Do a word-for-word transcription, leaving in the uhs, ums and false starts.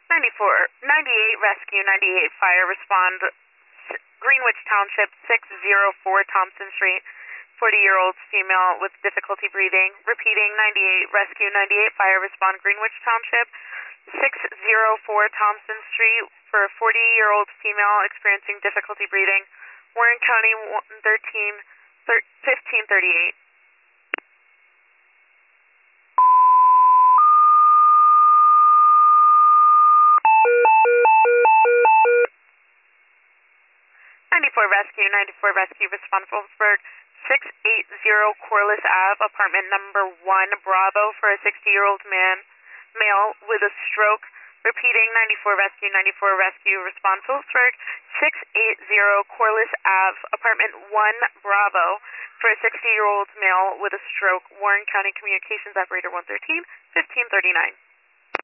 ninety-four, ninety-eight Rescue, ninety-eight Fire, respond Greenwich Township, six oh four Thompson Street, forty-year-old female with difficulty breathing. Repeating, ninety-eight Rescue, ninety-eight Fire, respond Greenwich Township, six oh four Thompson Street for a forty-year-old female experiencing difficulty breathing. Warren County, thirteen, fifteen thirty-eight. ninety-four Rescue, ninety-four Rescue, respond Phillipsburg, six eighty Corliss Ave, apartment number one, Bravo, for a sixty-year-old man, male with a stroke. Repeating, ninety-four Rescue, ninety-four Rescue, respond Phillipsburg, six eighty Corliss Ave, apartment one, Bravo, for a sixty-year-old male with a stroke. Warren County Communications Operator one thirteen, fifteen thirty-nine.